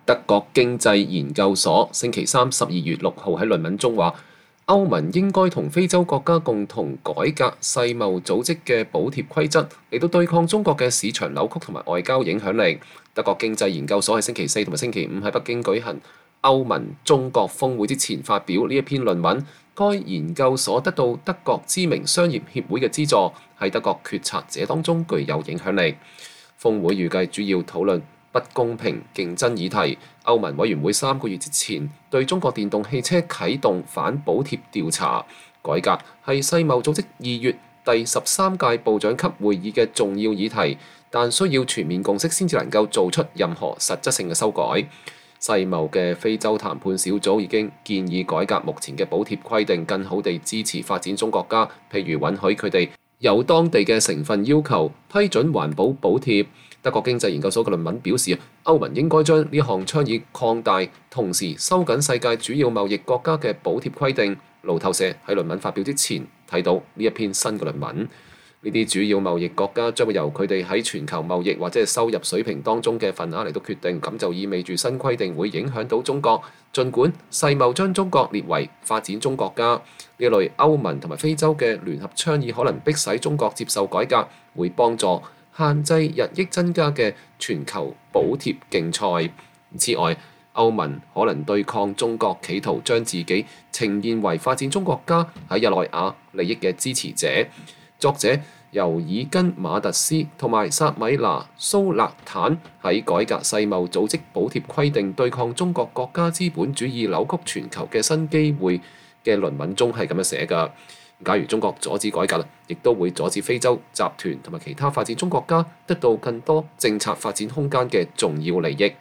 德國經濟研究所星期三12月6號喺論文中話，歐盟應該同非洲國家共同改革世貿組織嘅補貼規則，嚟到對抗中國嘅市場扭曲同埋外交影響力。德國經濟研究所喺星期四同埋星期五喺北京舉行歐盟中國峰會之前發表呢一篇論文。該研究所得到德國知名商業協會嘅資助，喺德國決策者當中具有影響力。峰會預計主要討論不公平競爭議題。歐盟委員會3個月之前對中國電動汽車啟動反補貼調查。改革係世貿組織2月第13屆部長級會議嘅重要議題，但需要全面共識先至能夠做出任何實質性嘅修改。世貿嘅非洲談判小組已經建議改革目前嘅補貼規定，更好地支持發展中國家，譬如允許佢哋有當地嘅成分要求，批准環保補貼。德國經濟研究所嘅論文表示，歐盟應該將呢項倡議擴大，同時收緊世界主要貿易國家嘅補貼規定。路透社喺論文發表之前睇到呢一篇新嘅論文。呢啲主要貿易國家將會由佢哋喺全球貿易或者係收入水平當中嘅份額嚟到決定，咁就意味住新規定會影響到中國。儘管世貿將中國列為發展中國家，呢類歐盟同埋非洲嘅聯合倡議可能迫使中國接受改革，會幫助限制日益增加嘅全球補貼競賽。此外，歐盟可能對抗中國企圖將自己呈現為發展中國家喺日內瓦利益嘅支持者。作者尤爾根馬特斯同埋薩米拿蘇勒坦喺改革世貿組織補貼規定對抗中國國家資本主義扭曲全球嘅新機會嘅論文中係咁樣寫㗎。假如中國阻止改革，亦都會阻止非洲集團同埋其他發展中國家得到更多政策發展空間嘅重要利益。